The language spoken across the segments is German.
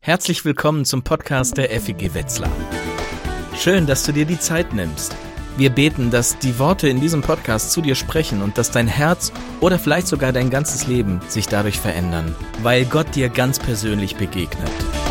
Herzlich willkommen zum Podcast der FEG Wetzlar. Schön, dass du dir die Zeit nimmst. Wir beten, dass die Worte in diesem Podcast zu dir sprechen und dass dein Herz oder vielleicht sogar dein ganzes Leben sich dadurch verändern, weil Gott dir ganz persönlich begegnet.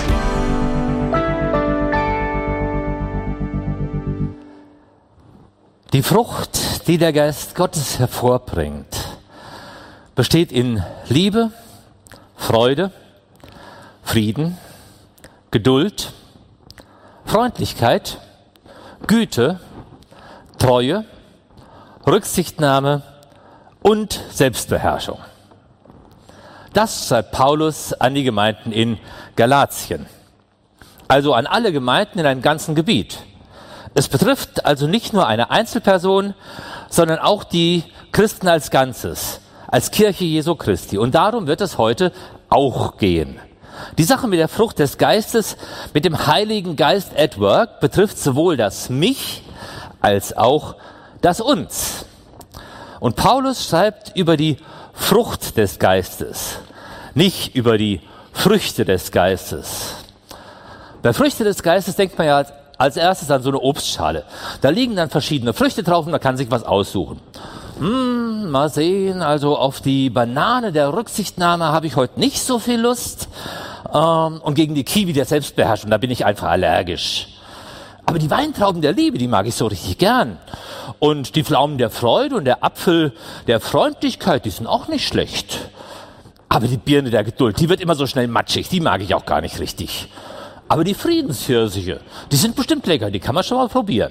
Die Frucht, die der Geist Gottes hervorbringt, besteht in Liebe, Freude, Frieden, Geduld, Freundlichkeit, Güte, Treue, Rücksichtnahme und Selbstbeherrschung. Das schreibt Paulus an die Gemeinden in Galatien, also an alle Gemeinden in einem ganzen Gebiet. Es betrifft also nicht nur eine Einzelperson, sondern auch die Christen als Ganzes, als Kirche Jesu Christi. Und darum wird es heute auch gehen. Die Sache mit der Frucht des Geistes, mit dem Heiligen Geist at work, betrifft sowohl das Mich als auch das Uns. Und Paulus schreibt über die Frucht des Geistes, nicht über die Früchte des Geistes. Bei Früchte des Geistes denkt man ja als erstes an so eine Obstschale. Da liegen dann verschiedene Früchte drauf und man kann sich was aussuchen. Mal sehen, also auf die Banane der Rücksichtnahme habe ich heute nicht so viel Lust. Und gegen die Kiwi der Selbstbeherrschung, da bin ich einfach allergisch. Aber die Weintrauben der Liebe, die mag ich so richtig gern. Und die Pflaumen der Freude und der Apfel der Freundlichkeit, die sind auch nicht schlecht. Aber die Birne der Geduld, die wird immer so schnell matschig, die mag ich auch gar nicht richtig. Aber die Friedenspfirsiche, die sind bestimmt lecker, die kann man schon mal probieren.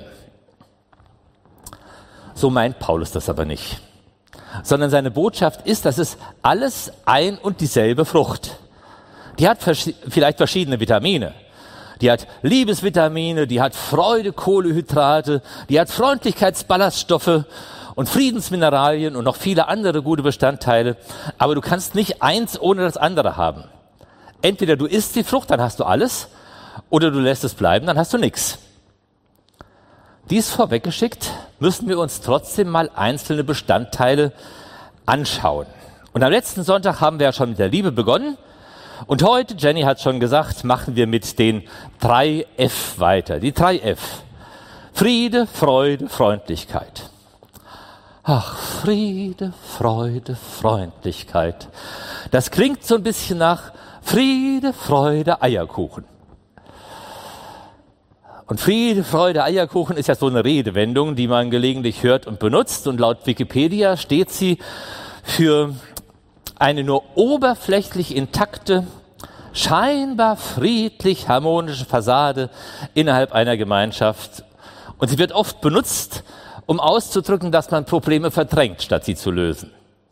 So meint Paulus das aber nicht. Sondern seine Botschaft ist, das ist alles ein und dieselbe Frucht. Die hat vielleicht verschiedene Vitamine. Die hat Liebesvitamine, die hat Freude-Kohlenhydrate, die hat Freundlichkeitsballaststoffe und Friedensmineralien und noch viele andere gute Bestandteile. Aber du kannst nicht eins ohne das andere haben. Entweder du isst die Frucht, dann hast du alles, oder du lässt es bleiben, dann hast du nichts. Dies vorweggeschickt, müssen wir uns trotzdem mal einzelne Bestandteile anschauen. Und am letzten Sonntag haben wir ja schon mit der Liebe begonnen. Und heute, Jenny hat schon gesagt, machen wir mit den 3 F weiter. Die 3 F. Friede, Freude, Freundlichkeit. Ach, Friede, Freude, Freundlichkeit. Das klingt so ein bisschen nach Friede, Freude, Eierkuchen. Und Friede, Freude, Eierkuchen ist ja so eine Redewendung, die man gelegentlich hört und benutzt. Und laut Wikipedia steht sie für eine nur oberflächlich intakte, scheinbar friedlich harmonische Fassade innerhalb einer Gemeinschaft. Und sie wird oft benutzt, um auszudrücken, dass man Probleme verdrängt, statt sie zu lösen.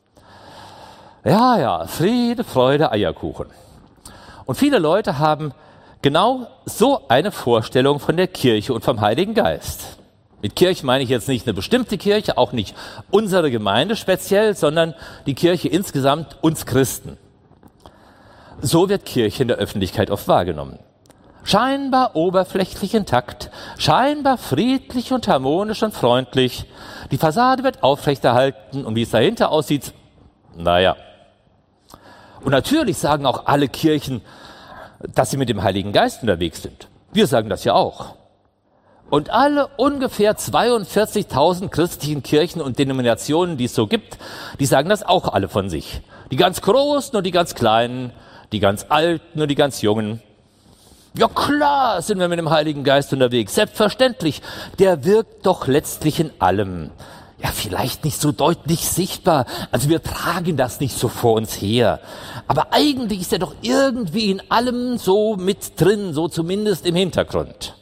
Ja, Friede, Freude, Eierkuchen. Und viele Leute haben genau so eine Vorstellung von der Kirche und vom Heiligen Geist. Mit Kirche meine ich jetzt nicht eine bestimmte Kirche, auch nicht unsere Gemeinde speziell, sondern die Kirche insgesamt, uns Christen. So wird Kirche in der Öffentlichkeit oft wahrgenommen. Scheinbar oberflächlich intakt, scheinbar friedlich und harmonisch und freundlich. Die Fassade wird aufrechterhalten und wie es dahinter aussieht, naja. Und natürlich sagen auch alle Kirchen, dass sie mit dem Heiligen Geist unterwegs sind. Wir sagen das ja auch. Und alle ungefähr 42.000 christlichen Kirchen und Denominationen, die es so gibt, die sagen das auch alle von sich. Die ganz Großen und die ganz Kleinen, die ganz Alten und die ganz Jungen. Ja klar sind wir mit dem Heiligen Geist unterwegs, selbstverständlich. Der wirkt doch letztlich in allem. Ja, vielleicht nicht so deutlich sichtbar, also wir tragen das nicht so vor uns her. Aber eigentlich ist er doch irgendwie in allem so mit drin, so zumindest im Hintergrund.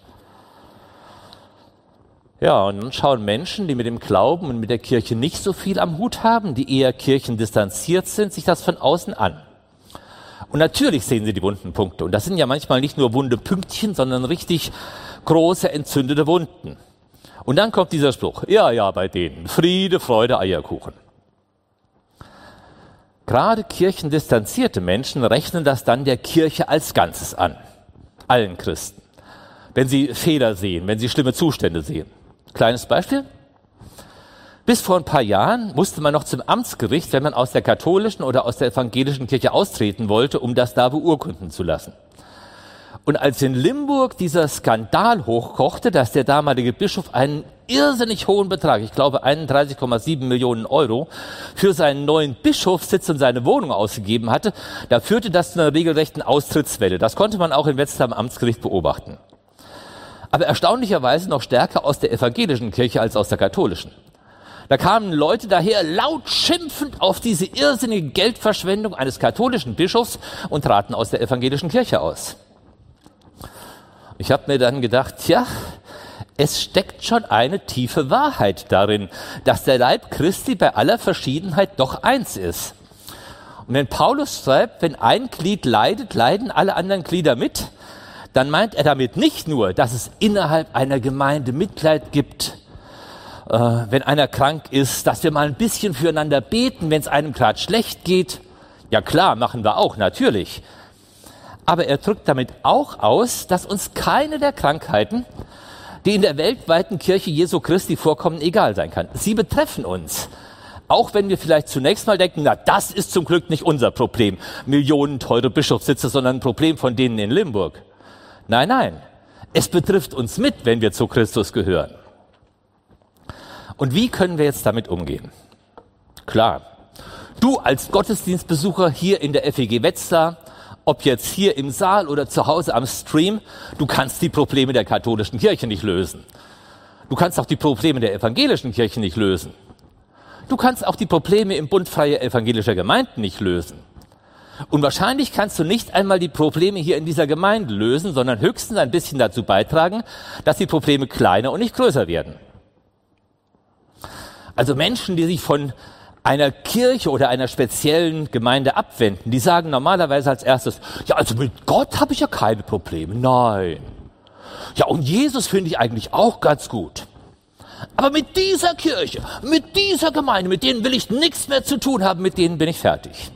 Ja, und dann schauen Menschen, die mit dem Glauben und mit der Kirche nicht so viel am Hut haben, die eher kirchendistanziert sind, sich das von außen an. Und natürlich sehen sie die wunden Punkte. Und das sind ja manchmal nicht nur wunde Pünktchen, sondern richtig große, entzündete Wunden. Und dann kommt dieser Spruch, ja, bei denen, Friede, Freude, Eierkuchen. Gerade kirchendistanzierte Menschen rechnen das dann der Kirche als Ganzes an, allen Christen. Wenn sie Fehler sehen, wenn sie schlimme Zustände sehen. Kleines Beispiel. Bis vor ein paar Jahren musste man noch zum Amtsgericht, wenn man aus der katholischen oder aus der evangelischen Kirche austreten wollte, um das da beurkunden zu lassen. Und als in Limburg dieser Skandal hochkochte, dass der damalige Bischof einen irrsinnig hohen Betrag, ich glaube 31,7 Millionen Euro, für seinen neuen Bischofssitz und seine Wohnung ausgegeben hatte, da führte das zu einer regelrechten Austrittswelle. Das konnte man auch in Wetzlar am Amtsgericht beobachten. Aber erstaunlicherweise noch stärker aus der evangelischen Kirche als aus der katholischen. Da kamen Leute daher laut schimpfend auf diese irrsinnige Geldverschwendung eines katholischen Bischofs und traten aus der evangelischen Kirche aus. Ich habe mir dann gedacht, tja, es steckt schon eine tiefe Wahrheit darin, dass der Leib Christi bei aller Verschiedenheit doch eins ist. Und wenn Paulus schreibt, wenn ein Glied leidet, leiden alle anderen Glieder mit, dann meint er damit nicht nur, dass es innerhalb einer Gemeinde Mitleid gibt, wenn einer krank ist, dass wir mal ein bisschen füreinander beten, wenn es einem gerade schlecht geht. Ja klar, machen wir auch, natürlich. Aber er drückt damit auch aus, dass uns keine der Krankheiten, die in der weltweiten Kirche Jesu Christi vorkommen, egal sein kann. Sie betreffen uns. Auch wenn wir vielleicht zunächst mal denken, na, das ist zum Glück nicht unser Problem. Millionenteure Bischofssitze, sondern ein Problem von denen in Limburg. Nein, nein. Es betrifft uns mit, wenn wir zu Christus gehören. Und wie können wir jetzt damit umgehen? Klar, du als Gottesdienstbesucher hier in der FEG Wetzlar, ob jetzt hier im Saal oder zu Hause am Stream, du kannst die Probleme der katholischen Kirche nicht lösen. Du kannst auch die Probleme der evangelischen Kirche nicht lösen. Du kannst auch die Probleme im Bund freier evangelischer Gemeinden nicht lösen. Und wahrscheinlich kannst du nicht einmal die Probleme hier in dieser Gemeinde lösen, sondern höchstens ein bisschen dazu beitragen, dass die Probleme kleiner und nicht größer werden. Also Menschen, die sich von einer Kirche oder einer speziellen Gemeinde abwenden, die sagen normalerweise als erstes, ja, also mit Gott habe ich ja keine Probleme. Nein. Ja, und Jesus finde ich eigentlich auch ganz gut. Aber mit dieser Kirche, mit dieser Gemeinde, mit denen will ich nichts mehr zu tun haben, mit denen bin ich fertig.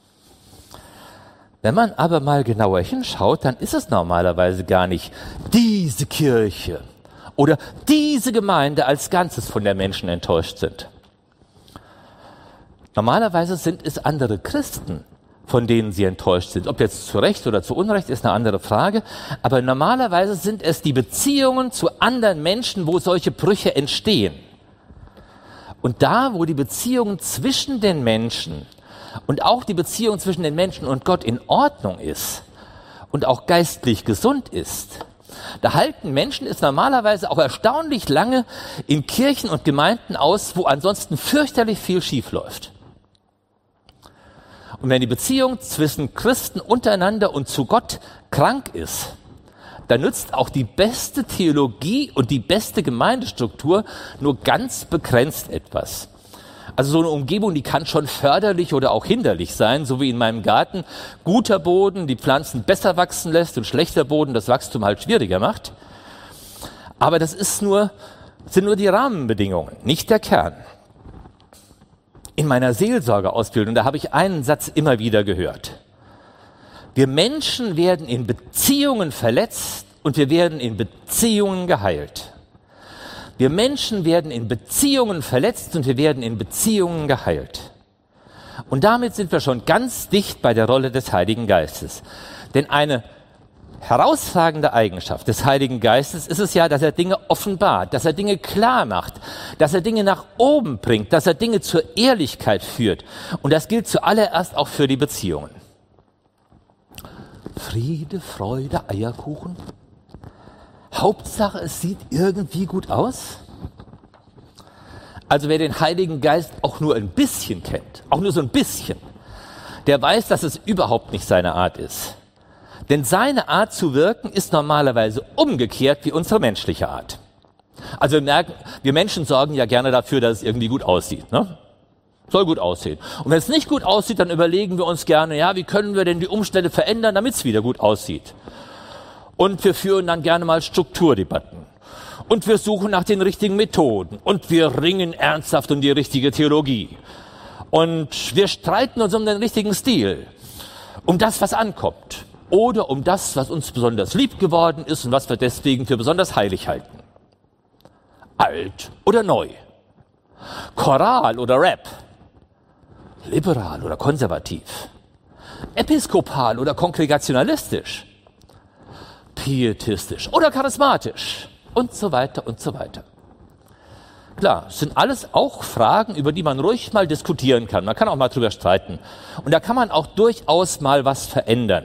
Wenn man aber mal genauer hinschaut, dann ist es normalerweise gar nicht diese Kirche oder diese Gemeinde als Ganzes, von der Menschen enttäuscht sind. Normalerweise sind es andere Christen, von denen sie enttäuscht sind. Ob jetzt zu Recht oder zu Unrecht, ist eine andere Frage. Aber normalerweise sind es die Beziehungen zu anderen Menschen, wo solche Brüche entstehen. Und da, wo die Beziehung zwischen den Menschen und auch die Beziehung zwischen den Menschen und Gott in Ordnung ist und auch geistlich gesund ist, da halten Menschen es normalerweise auch erstaunlich lange in Kirchen und Gemeinden aus, wo ansonsten fürchterlich viel schief läuft. Und wenn die Beziehung zwischen Christen untereinander und zu Gott krank ist, dann nützt auch die beste Theologie und die beste Gemeindestruktur nur ganz begrenzt etwas. Also so eine Umgebung, die kann schon förderlich oder auch hinderlich sein, so wie in meinem Garten. Guter Boden die Pflanzen besser wachsen lässt und schlechter Boden das Wachstum halt schwieriger macht. Aber das sind nur die Rahmenbedingungen, nicht der Kern. In meiner Seelsorgeausbildung, da habe ich einen Satz immer wieder gehört. Wir Menschen werden in Beziehungen verletzt und wir werden in Beziehungen geheilt. Wir Menschen werden in Beziehungen verletzt und wir werden in Beziehungen geheilt. Und damit sind wir schon ganz dicht bei der Rolle des Heiligen Geistes. Denn eine herausragende Eigenschaft des Heiligen Geistes ist es ja, dass er Dinge offenbart, dass er Dinge klar macht, dass er Dinge nach oben bringt, dass er Dinge zur Ehrlichkeit führt. Und das gilt zuallererst auch für die Beziehungen. Friede, Freude, Eierkuchen. Hauptsache, es sieht irgendwie gut aus. Also wer den Heiligen Geist auch nur ein bisschen kennt, auch nur so ein bisschen, der weiß, dass es überhaupt nicht seine Art ist. Denn seine Art zu wirken ist normalerweise umgekehrt wie unsere menschliche Art. Also wir merken, wir Menschen sorgen ja gerne dafür, dass es irgendwie gut aussieht, ne? Soll gut aussehen. Und wenn es nicht gut aussieht, dann überlegen wir uns gerne, ja, wie können wir denn die Umstände verändern, damit es wieder gut aussieht. Und wir führen dann gerne mal Strukturdebatten. Und wir suchen nach den richtigen Methoden. Und wir ringen ernsthaft um die richtige Theologie. Und wir streiten uns um den richtigen Stil. Um das, was ankommt. Oder um das, was uns besonders lieb geworden ist und was wir deswegen für besonders heilig halten. Alt oder neu. Choral oder Rap. Liberal oder konservativ. Episkopal oder kongregationalistisch. pietistisch oder charismatisch und so weiter und so weiter. Klar, es sind alles auch Fragen, über die man ruhig mal diskutieren kann. Man kann auch mal drüber streiten. Und da kann man auch durchaus mal was verändern.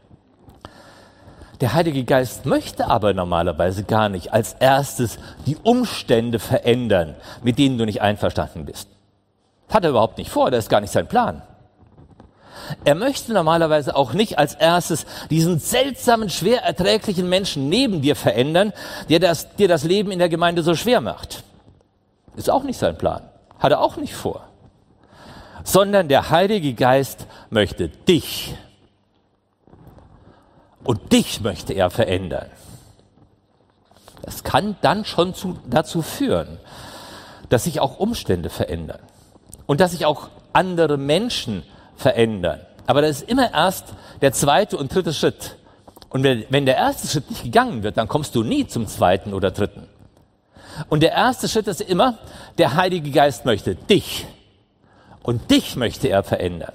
Der Heilige Geist möchte aber normalerweise gar nicht als erstes die Umstände verändern, mit denen du nicht einverstanden bist. Das hat er überhaupt nicht vor, das ist gar nicht sein Plan. Er möchte normalerweise auch nicht als erstes diesen seltsamen, schwer erträglichen Menschen neben dir verändern, der dir das Leben in der Gemeinde so schwer macht. Ist auch nicht sein Plan. Hat er auch nicht vor. Sondern der Heilige Geist möchte dich. Und dich möchte er verändern. Das kann dann schon dazu führen, dass sich auch Umstände verändern. Und dass sich auch andere Menschen verändern. Aber das ist immer erst der zweite und dritte Schritt. Und wenn der erste Schritt nicht gegangen wird, dann kommst du nie zum zweiten oder dritten. Und der erste Schritt ist immer, der Heilige Geist möchte dich. Und dich möchte er verändern.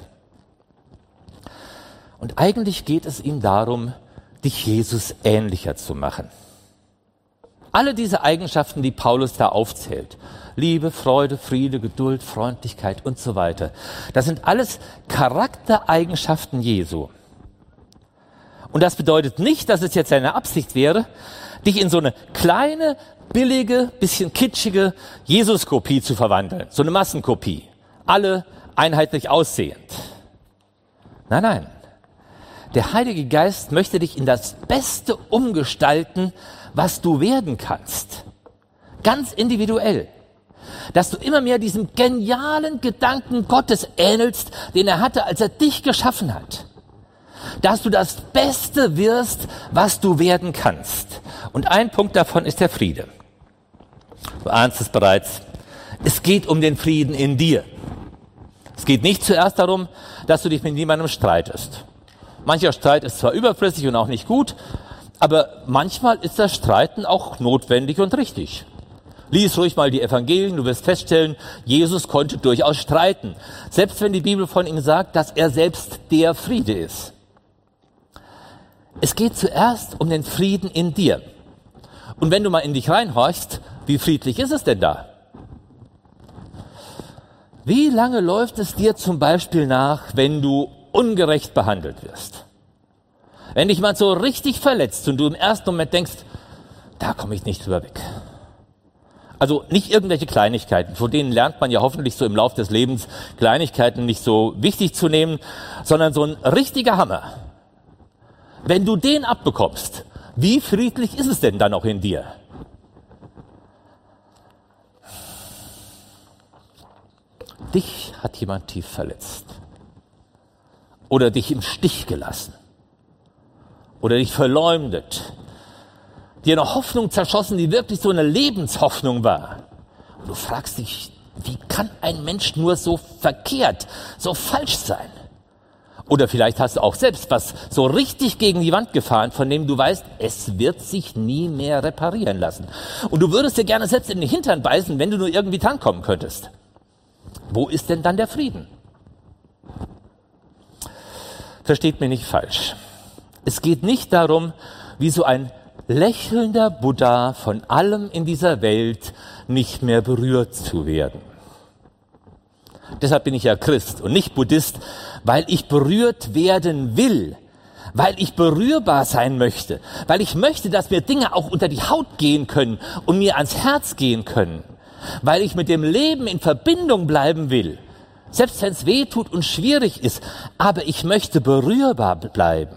Und eigentlich geht es ihm darum, dich Jesus ähnlicher zu machen. Alle diese Eigenschaften, die Paulus da aufzählt, Liebe, Freude, Friede, Geduld, Freundlichkeit und so weiter, das sind alles Charaktereigenschaften Jesu. Und das bedeutet nicht, dass es jetzt seine Absicht wäre, dich in so eine kleine, billige, bisschen kitschige Jesus-Kopie zu verwandeln. So eine Massenkopie. Alle einheitlich aussehend. Nein, nein. Der Heilige Geist möchte dich in das Beste umgestalten, was du werden kannst. Ganz individuell. Dass du immer mehr diesem genialen Gedanken Gottes ähnelst, den er hatte, als er dich geschaffen hat. Dass du das Beste wirst, was du werden kannst. Und ein Punkt davon ist der Friede. Du ahnst es bereits. Es geht um den Frieden in dir. Es geht nicht zuerst darum, dass du dich mit niemandem streitest. Mancher Streit ist zwar überflüssig und auch nicht gut, aber manchmal ist das Streiten auch notwendig und richtig. Lies ruhig mal die Evangelien, du wirst feststellen, Jesus konnte durchaus streiten. Selbst wenn die Bibel von ihm sagt, dass er selbst der Friede ist. Es geht zuerst um den Frieden in dir. Und wenn du mal in dich reinhorchst, wie friedlich ist es denn da? Wie lange läuft es dir zum Beispiel nach, wenn du ungerecht behandelt wirst? Wenn dich jemand so richtig verletzt und du im ersten Moment denkst, da komme ich nicht drüber weg. Also nicht irgendwelche Kleinigkeiten, von denen lernt man ja hoffentlich so im Lauf des Lebens, Kleinigkeiten nicht so wichtig zu nehmen, sondern so ein richtiger Hammer. Wenn du den abbekommst, wie friedlich ist es denn dann auch in dir? Dich hat jemand tief verletzt. Oder dich im Stich gelassen. Oder dich verleumdet. Dir eine Hoffnung zerschossen, die wirklich so eine Lebenshoffnung war. Und du fragst dich, wie kann ein Mensch nur so verkehrt, so falsch sein? Oder vielleicht hast du auch selbst was so richtig gegen die Wand gefahren, von dem du weißt, es wird sich nie mehr reparieren lassen. Und du würdest dir gerne selbst in den Hintern beißen, wenn du nur irgendwie drankommen könntest. Wo ist denn dann der Frieden? Versteht mich nicht falsch. Es geht nicht darum, wie so ein lächelnder Buddha von allem in dieser Welt nicht mehr berührt zu werden. Deshalb bin ich ja Christ und nicht Buddhist, weil ich berührt werden will, weil ich berührbar sein möchte, weil ich möchte, dass mir Dinge auch unter die Haut gehen können und mir ans Herz gehen können, weil ich mit dem Leben in Verbindung bleiben will, selbst wenn es weh tut und schwierig ist, aber ich möchte berührbar bleiben.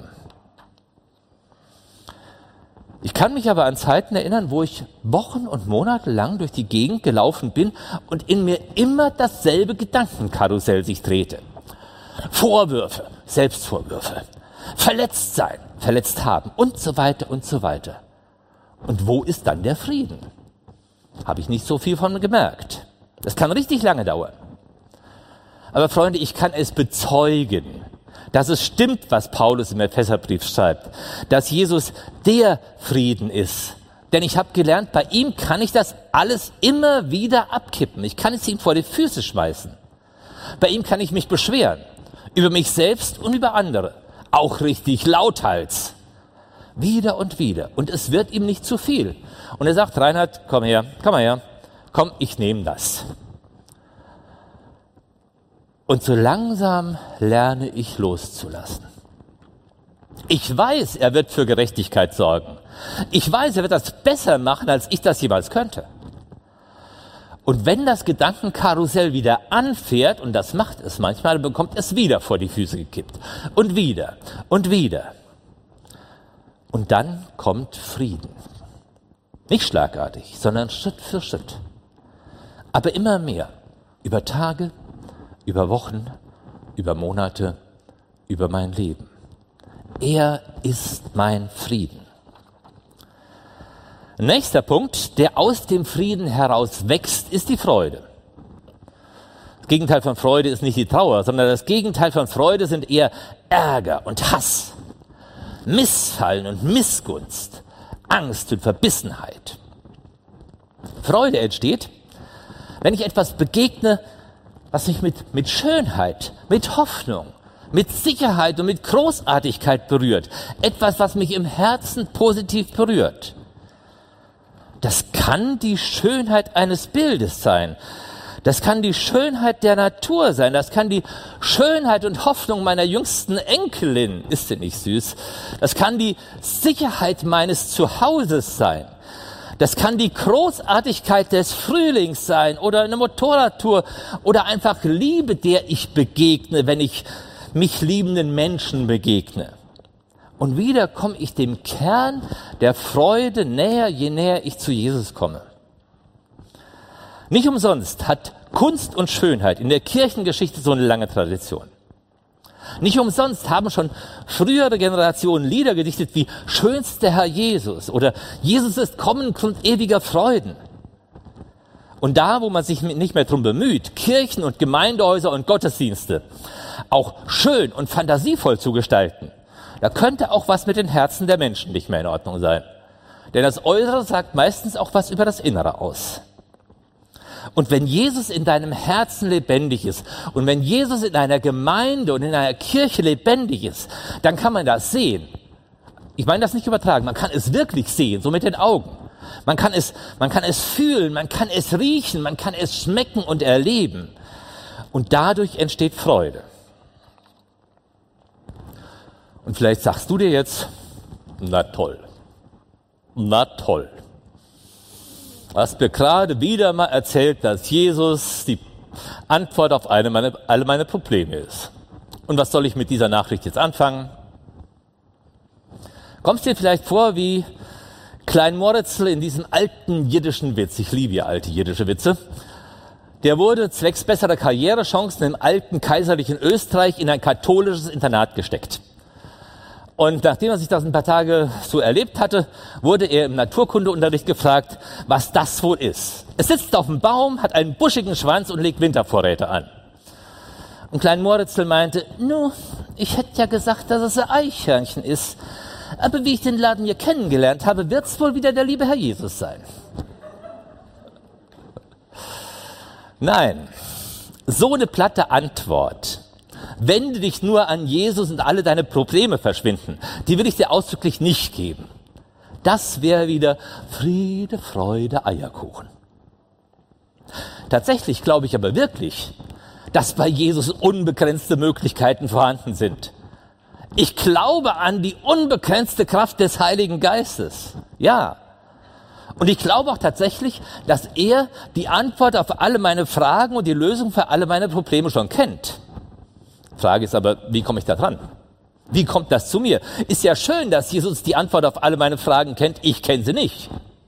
Ich kann mich aber an Zeiten erinnern, wo ich Wochen und Monate lang durch die Gegend gelaufen bin und in mir immer dasselbe Gedankenkarussell sich drehte. Vorwürfe, Selbstvorwürfe, verletzt sein, verletzt haben und so weiter und so weiter. Und wo ist dann der Frieden? Habe ich nicht so viel von gemerkt. Das kann richtig lange dauern. Aber Freunde, ich kann es bezeugen, dass es stimmt, was Paulus im Epheserbrief schreibt, dass Jesus der Frieden ist. Denn ich habe gelernt, bei ihm kann ich das alles immer wieder abkippen. Ich kann es ihm vor die Füße schmeißen. Bei ihm kann ich mich beschweren. Über mich selbst und über andere. Auch richtig lauthals. Wieder und wieder. Und es wird ihm nicht zu viel. Und er sagt, Reinhard, komm her, komm, ich nehme das. Und so langsam lerne ich loszulassen. Ich weiß, er wird für Gerechtigkeit sorgen. Ich weiß, er wird das besser machen, als ich das jemals könnte. Und wenn das Gedankenkarussell wieder anfährt, und das macht es manchmal, dann bekommt es wieder vor die Füße gekippt. Und wieder und wieder. Und dann kommt Frieden. Nicht schlagartig, sondern Schritt für Schritt. Aber immer mehr. Über Tage, über Wochen, über Monate, über mein Leben. Er ist mein Frieden. Nächster Punkt, der aus dem Frieden heraus wächst, ist die Freude. Das Gegenteil von Freude ist nicht die Trauer, sondern das Gegenteil von Freude sind eher Ärger und Hass, Missfallen und Missgunst, Angst und Verbissenheit. Freude entsteht, wenn ich etwas begegne, was mich mit Schönheit, mit Hoffnung, mit Sicherheit und mit Großartigkeit berührt. Etwas, was mich im Herzen positiv berührt. Das kann die Schönheit eines Bildes sein. Das kann die Schönheit der Natur sein. Das kann die Schönheit und Hoffnung meiner jüngsten Enkelin. Ist sie nicht süß? Das kann die Sicherheit meines Zuhauses sein. Das kann die Großartigkeit des Frühlings sein oder eine Motorradtour oder einfach Liebe, der ich begegne, wenn ich mich liebenden Menschen begegne. Und wieder komme ich dem Kern der Freude näher, je näher ich zu Jesus komme. Nicht umsonst hat Kunst und Schönheit in der Kirchengeschichte so eine lange Tradition. Nicht umsonst haben schon frühere Generationen Lieder gedichtet wie Schönster Herr Jesus oder Jesus ist kommen, Grund ewiger Freuden. Und da, wo man sich nicht mehr drum bemüht, Kirchen und Gemeindehäuser und Gottesdienste auch schön und fantasievoll zu gestalten, da könnte auch was mit den Herzen der Menschen nicht mehr in Ordnung sein. Denn das Äußere sagt meistens auch was über das Innere aus. Und wenn Jesus in deinem Herzen lebendig ist und wenn Jesus in einer Gemeinde und in einer Kirche lebendig ist, dann kann man das sehen. Ich meine das nicht übertragen, man kann es wirklich sehen, so mit den Augen. Man kann es fühlen, man kann es riechen, man kann es schmecken und erleben. Und dadurch entsteht Freude. Und vielleicht sagst du dir jetzt, na toll. Du hast mir gerade wieder mal erzählt, dass Jesus die Antwort auf alle meine Probleme ist. Und was soll ich mit dieser Nachricht jetzt anfangen? Kommst dir vielleicht vor wie Klein Moritzl in diesem alten jiddischen Witz. Ich liebe ja alte jiddische Witze. Der wurde zwecks besserer Karrierechancen im alten kaiserlichen Österreich in ein katholisches Internat gesteckt. Und nachdem er sich das ein paar Tage so erlebt hatte, wurde er im Naturkundeunterricht gefragt, was das wohl ist. Es sitzt auf dem Baum, hat einen buschigen Schwanz und legt Wintervorräte an. Und Klein Moritzl meinte, ich hätte ja gesagt, dass es ein Eichhörnchen ist. Aber wie ich den Laden hier kennengelernt habe, wird es wohl wieder der liebe Herr Jesus sein. Nein, so eine platte Antwort. Wende dich nur an Jesus und alle deine Probleme verschwinden. Die will ich dir ausdrücklich nicht geben. Das wäre wieder Friede, Freude, Eierkuchen. Tatsächlich glaube ich aber wirklich, dass bei Jesus unbegrenzte Möglichkeiten vorhanden sind. Ich glaube an die unbegrenzte Kraft des Heiligen Geistes. Ja. Und ich glaube auch tatsächlich, dass er die Antwort auf alle meine Fragen und die Lösung für alle meine Probleme schon kennt. Frage ist aber, wie komme ich da dran? Wie kommt das zu mir? Ist ja schön, dass Jesus die Antwort auf alle meine Fragen kennt. Ich kenne sie nicht.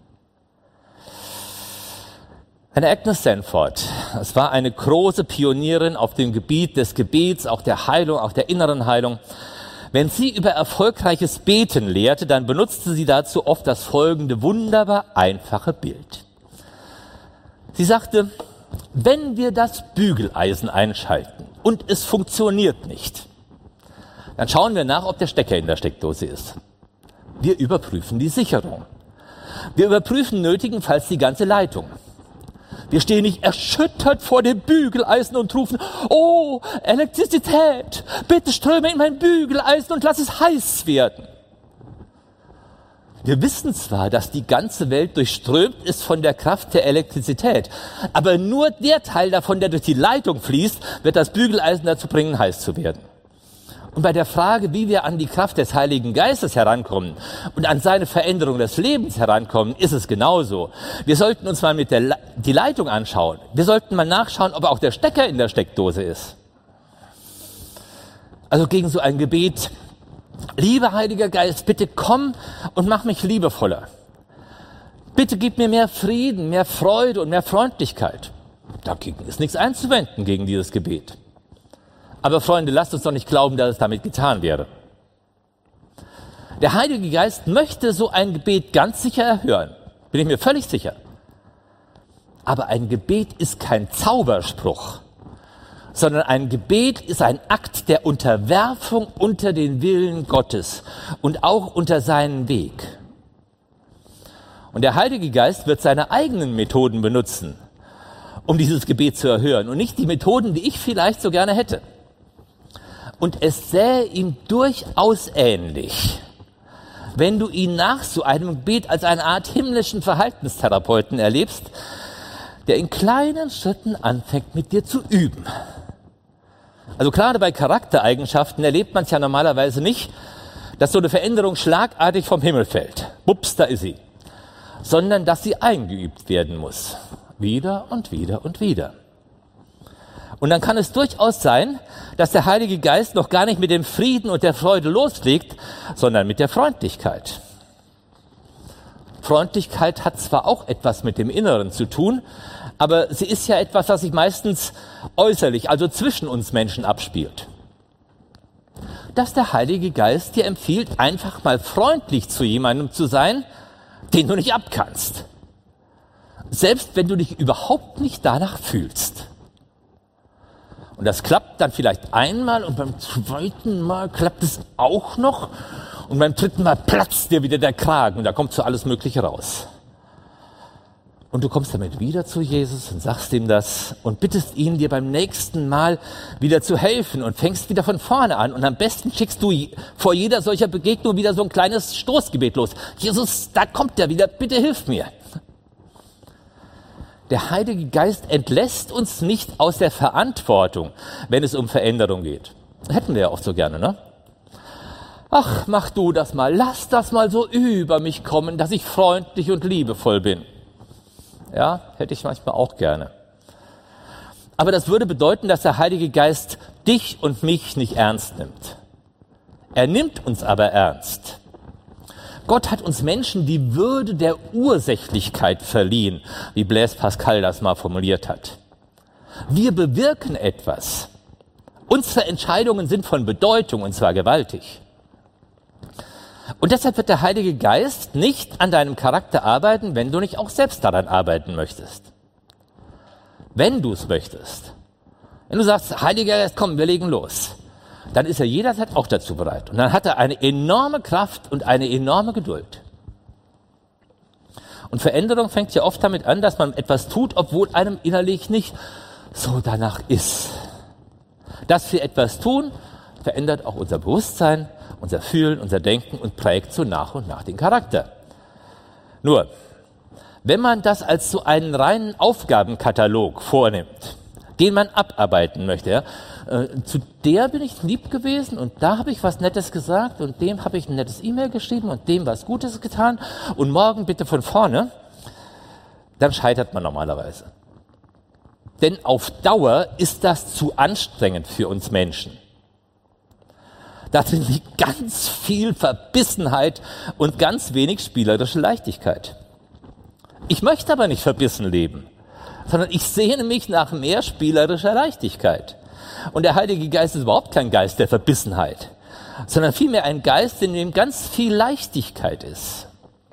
Eine Agnes Stanford, es war eine große Pionierin auf dem Gebiet des Gebets, auch der Heilung, auch der inneren Heilung. Wenn sie über erfolgreiches Beten lehrte, dann benutzte sie dazu oft das folgende wunderbar einfache Bild. Sie sagte, wenn wir das Bügeleisen einschalten und es funktioniert nicht, dann schauen wir nach, ob der Stecker in der Steckdose ist. Wir überprüfen die Sicherung. Wir überprüfen nötigenfalls die ganze Leitung. Wir stehen nicht erschüttert vor dem Bügeleisen und rufen, oh, Elektrizität, bitte ströme in mein Bügeleisen und lass es heiß werden. Wir wissen zwar, dass die ganze Welt durchströmt ist von der Kraft der Elektrizität, aber nur der Teil davon, der durch die Leitung fließt, wird das Bügeleisen dazu bringen, heiß zu werden. Und bei der Frage, wie wir an die Kraft des Heiligen Geistes herankommen und an seine Veränderung des Lebens herankommen, ist es genauso. Wir sollten uns mal die Leitung anschauen. Wir sollten mal nachschauen, ob auch der Stecker in der Steckdose ist. Also gegen so ein Gebet: Lieber Heiliger Geist, bitte komm und mach mich liebevoller. Bitte gib mir mehr Frieden, mehr Freude und mehr Freundlichkeit. Dagegen ist nichts einzuwenden gegen dieses Gebet. Aber Freunde, lasst uns doch nicht glauben, dass es damit getan wäre. Der Heilige Geist möchte so ein Gebet ganz sicher erhören. Bin ich mir völlig sicher. Aber ein Gebet ist kein Zauberspruch, sondern ein Gebet ist ein Akt der Unterwerfung unter den Willen Gottes und auch unter seinen Weg. Und der Heilige Geist wird seine eigenen Methoden benutzen, um dieses Gebet zu erhören und nicht die Methoden, die ich vielleicht so gerne hätte. Und es sähe ihm durchaus ähnlich, wenn du ihn nach so einem Gebet als eine Art himmlischen Verhaltenstherapeuten erlebst, der in kleinen Schritten anfängt, mit dir zu üben. Also gerade bei Charaktereigenschaften erlebt man es ja normalerweise nicht, dass so eine Veränderung schlagartig vom Himmel fällt. Bups, da ist sie. Sondern dass sie eingeübt werden muss. Wieder und wieder und wieder. Und dann kann es durchaus sein, dass der Heilige Geist noch gar nicht mit dem Frieden und der Freude loslegt, sondern mit der Freundlichkeit. Freundlichkeit hat zwar auch etwas mit dem Inneren zu tun, aber sie ist ja etwas, was sich meistens äußerlich, also zwischen uns Menschen abspielt. Dass der Heilige Geist dir empfiehlt, einfach mal freundlich zu jemandem zu sein, den du nicht abkannst. Selbst wenn du dich überhaupt nicht danach fühlst. Und das klappt dann vielleicht einmal und beim zweiten Mal klappt es auch noch und beim dritten Mal platzt dir wieder der Kragen und da kommt so alles Mögliche raus. Und du kommst damit wieder zu Jesus und sagst ihm das und bittest ihn, dir beim nächsten Mal wieder zu helfen und fängst wieder von vorne an. Und am besten schickst du vor jeder solcher Begegnung wieder so ein kleines Stoßgebet los. Jesus, da kommt er wieder, bitte hilf mir. Der Heilige Geist entlässt uns nicht aus der Verantwortung, wenn es um Veränderung geht. Hätten wir ja oft so gerne, ne? Ach, mach du das mal, lass das mal so über mich kommen, dass ich freundlich und liebevoll bin. Ja, hätte ich manchmal auch gerne. Aber das würde bedeuten, dass der Heilige Geist dich und mich nicht ernst nimmt. Er nimmt uns aber ernst. Gott hat uns Menschen die Würde der Ursächlichkeit verliehen, wie Blaise Pascal das mal formuliert hat. Wir bewirken etwas. Unsere Entscheidungen sind von Bedeutung, und zwar gewaltig. Und deshalb wird der Heilige Geist nicht an deinem Charakter arbeiten, wenn du nicht auch selbst daran arbeiten möchtest. Wenn du es möchtest. Wenn du sagst, Heiliger Geist, komm, wir legen los. Dann ist er jederzeit auch dazu bereit. Und dann hat er eine enorme Kraft und eine enorme Geduld. Und Veränderung fängt ja oft damit an, dass man etwas tut, obwohl einem innerlich nicht so danach ist. Dass wir etwas tun, verändert auch unser Bewusstsein, unser Fühlen, unser Denken und prägt so nach und nach den Charakter. Nur, wenn man das als so einen reinen Aufgabenkatalog vornimmt, den man abarbeiten möchte, ja, zu der bin ich lieb gewesen und da habe ich was Nettes gesagt und dem habe ich ein nettes E-Mail geschrieben und dem was Gutes getan und morgen bitte von vorne, dann scheitert man normalerweise. Denn auf Dauer ist das zu anstrengend für uns Menschen. Da liegt ganz viel Verbissenheit und ganz wenig spielerische Leichtigkeit. Ich möchte aber nicht verbissen leben, sondern ich sehne mich nach mehr spielerischer Leichtigkeit. Und der Heilige Geist ist überhaupt kein Geist der Verbissenheit, sondern vielmehr ein Geist, in dem ganz viel Leichtigkeit ist.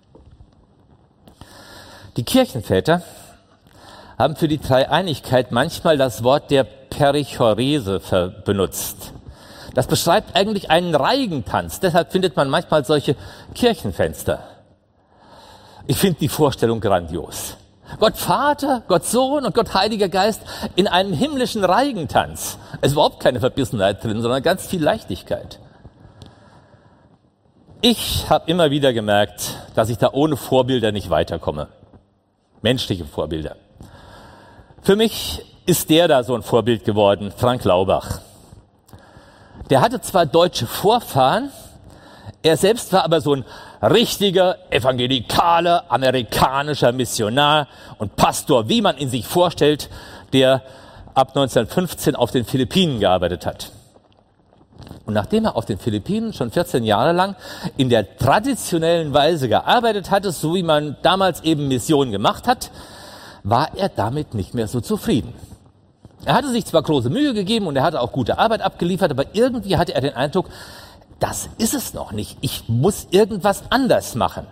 Die Kirchenväter haben für die Dreieinigkeit manchmal das Wort der Perichorese benutzt. Das beschreibt eigentlich einen Reigentanz. Deshalb findet man manchmal solche Kirchenfenster. Ich finde die Vorstellung grandios. Gott Vater, Gott Sohn und Gott Heiliger Geist in einem himmlischen Reigentanz. Es ist überhaupt keine Verbissenheit drin, sondern ganz viel Leichtigkeit. Ich habe immer wieder gemerkt, dass ich da ohne Vorbilder nicht weiterkomme. Menschliche Vorbilder. Für mich ist der da so ein Vorbild geworden, Frank Laubach. Der hatte zwar deutsche Vorfahren, er selbst war aber so ein richtiger, evangelikaler, amerikanischer Missionar und Pastor, wie man ihn sich vorstellt, der ab 1915 auf den Philippinen gearbeitet hat. Und nachdem er auf den Philippinen schon 14 Jahre lang in der traditionellen Weise gearbeitet hatte, so wie man damals eben Mission gemacht hat, war er damit nicht mehr so zufrieden. Er hatte sich zwar große Mühe gegeben und er hatte auch gute Arbeit abgeliefert, aber irgendwie hatte er den Eindruck, das ist es noch nicht. Ich muss irgendwas anders machen.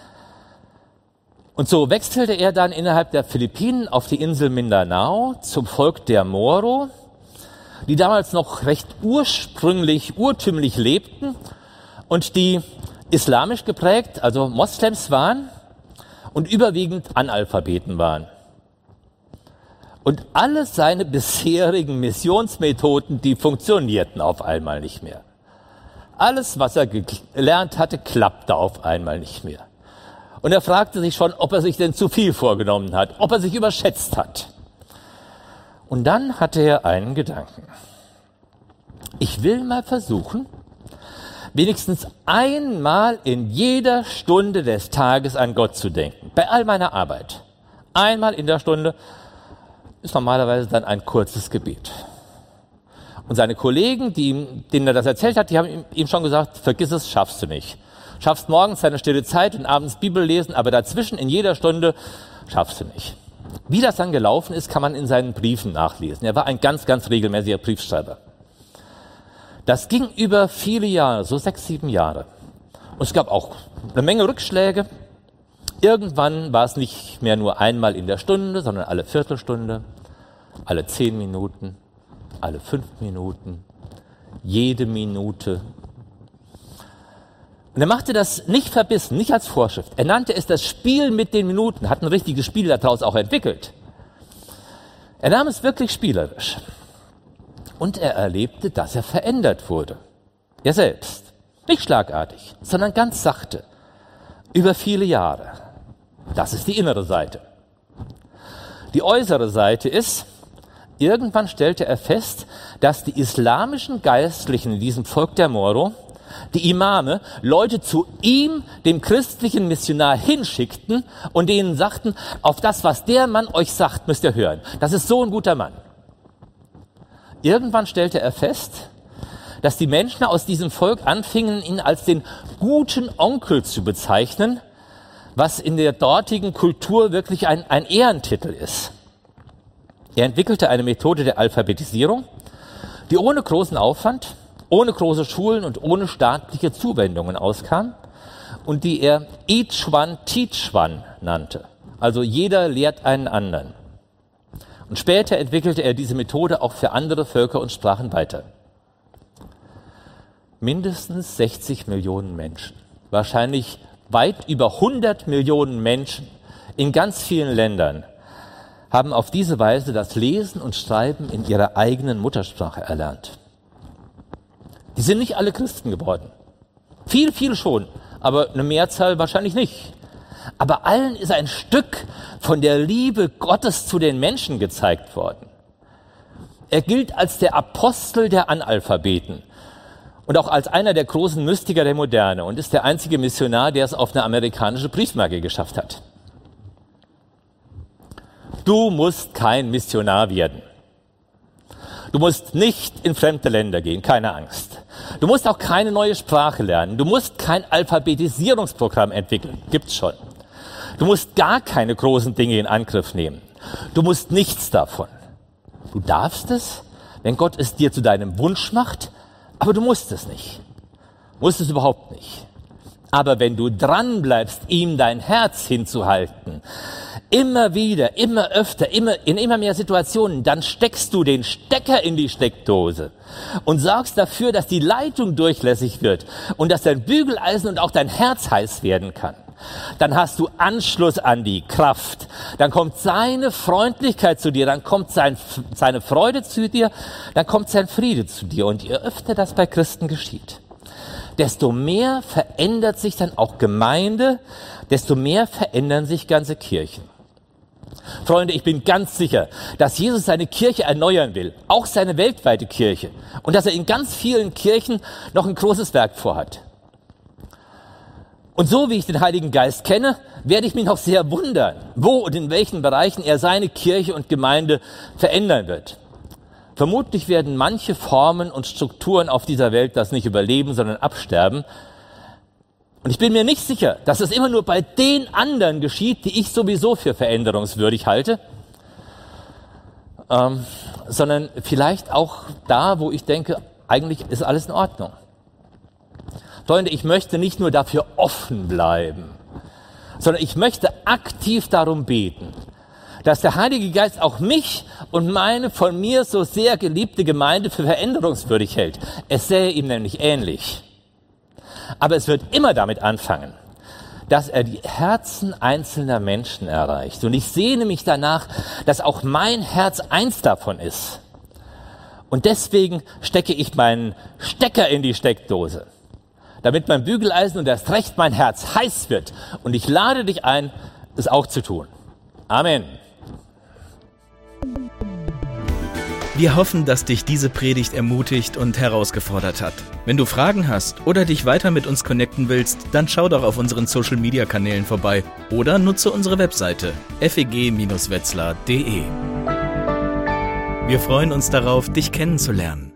Und so wechselte er dann innerhalb der Philippinen auf die Insel Mindanao zum Volk der Moro, die damals noch recht urtümlich lebten und die islamisch geprägt, also Moslems waren und überwiegend Analphabeten waren. Und alle seine bisherigen Missionsmethoden, die funktionierten auf einmal nicht mehr. Alles, was er gelernt hatte, klappte auf einmal nicht mehr. Und er fragte sich schon, ob er sich denn zu viel vorgenommen hat, ob er sich überschätzt hat. Und dann hatte er einen Gedanken. Ich will mal versuchen, wenigstens einmal in jeder Stunde des Tages an Gott zu denken. Bei all meiner Arbeit. Einmal in der Stunde ist normalerweise dann ein kurzes Gebet. Und seine Kollegen, denen er das erzählt hat, die haben ihm schon gesagt, vergiss es, schaffst du nicht. Schaffst morgens deine stille Zeit und abends Bibel lesen, aber dazwischen in jeder Stunde schaffst du nicht. Wie das dann gelaufen ist, kann man in seinen Briefen nachlesen. Er war ein ganz regelmäßiger Briefschreiber. Das ging über viele Jahre, so 6, 7 Jahre. Und es gab auch eine Menge Rückschläge. Irgendwann war es nicht mehr nur einmal in der Stunde, sondern alle Viertelstunde, alle 10 Minuten, alle 5 Minuten, jede Minute. Und er machte das nicht verbissen, nicht als Vorschrift. Er nannte es das Spiel mit den Minuten, hat ein richtiges Spiel daraus auch entwickelt. Er nahm es wirklich spielerisch. Und er erlebte, dass er verändert wurde. Er selbst. Nicht schlagartig, sondern ganz sachte. Über viele Jahre. Das ist die innere Seite. Die äußere Seite ist, irgendwann stellte er fest, dass die islamischen Geistlichen in diesem Volk der Moro, die Imame, Leute zu ihm, dem christlichen Missionar, hinschickten und denen sagten, auf das, was der Mann euch sagt, müsst ihr hören. Das ist so ein guter Mann. Irgendwann stellte er fest, dass die Menschen aus diesem Volk anfingen, ihn als den guten Onkel zu bezeichnen, was in der dortigen Kultur wirklich ein Ehrentitel ist. Er entwickelte eine Methode der Alphabetisierung, die ohne großen Aufwand, ohne große Schulen und ohne staatliche Zuwendungen auskam und die er Each One Teach One nannte. Also jeder lehrt einen anderen. Und später entwickelte er diese Methode auch für andere Völker und Sprachen weiter. Mindestens 60 Millionen Menschen, wahrscheinlich weit über 100 Millionen Menschen in ganz vielen Ländern haben auf diese Weise das Lesen und Schreiben in ihrer eigenen Muttersprache erlernt. Die sind nicht alle Christen geworden. Viel schon, aber eine Mehrzahl wahrscheinlich nicht. Aber allen ist ein Stück von der Liebe Gottes zu den Menschen gezeigt worden. Er gilt als der Apostel der Analphabeten und auch als einer der großen Mystiker der Moderne und ist der einzige Missionar, der es auf eine amerikanische Briefmarke geschafft hat. Du musst kein Missionar werden. Du musst nicht in fremde Länder gehen, keine Angst. Du musst auch keine neue Sprache lernen. Du musst kein Alphabetisierungsprogramm entwickeln, gibt's schon. Du musst gar keine großen Dinge in Angriff nehmen. Du musst nichts davon. Du darfst es, wenn Gott es dir zu deinem Wunsch macht, aber du musst es nicht. Musst es überhaupt nicht. Aber wenn du dran bleibst, ihm dein Herz hinzuhalten, immer wieder, immer öfter, in immer mehr Situationen, dann steckst du den Stecker in die Steckdose und sorgst dafür, dass die Leitung durchlässig wird und dass dein Bügeleisen und auch dein Herz heiß werden kann. Dann hast du Anschluss an die Kraft. Dann kommt seine Freundlichkeit zu dir, dann kommt seine Freude zu dir, dann kommt sein Friede zu dir. Und je öfter das bei Christen geschieht, desto mehr verändert sich dann auch Gemeinde, desto mehr verändern sich ganze Kirchen. Freunde, ich bin ganz sicher, dass Jesus seine Kirche erneuern will, auch seine weltweite Kirche, und dass er in ganz vielen Kirchen noch ein großes Werk vorhat. Und so wie ich den Heiligen Geist kenne, werde ich mich noch sehr wundern, wo und in welchen Bereichen er seine Kirche und Gemeinde verändern wird. Vermutlich werden manche Formen und Strukturen auf dieser Welt das nicht überleben, sondern absterben. Und ich bin mir nicht sicher, dass es immer nur bei den anderen geschieht, die ich sowieso für veränderungswürdig halte, sondern vielleicht auch da, wo ich denke, eigentlich ist alles in Ordnung. Freunde, ich möchte nicht nur dafür offen bleiben, sondern ich möchte aktiv darum beten, dass der Heilige Geist auch mich und meine von mir so sehr geliebte Gemeinde für veränderungswürdig hält. Es sähe ihm nämlich ähnlich. Aber es wird immer damit anfangen, dass er die Herzen einzelner Menschen erreicht. Und ich sehne mich danach, dass auch mein Herz eins davon ist. Und deswegen stecke ich meinen Stecker in die Steckdose, damit mein Bügeleisen und erst recht mein Herz heiß wird. Und ich lade dich ein, es auch zu tun. Amen. Wir hoffen, dass dich diese Predigt ermutigt und herausgefordert hat. Wenn du Fragen hast oder dich weiter mit uns connecten willst, dann schau doch auf unseren Social-Media-Kanälen vorbei oder nutze unsere Webseite feg-wetzlar.de. Wir freuen uns darauf, dich kennenzulernen.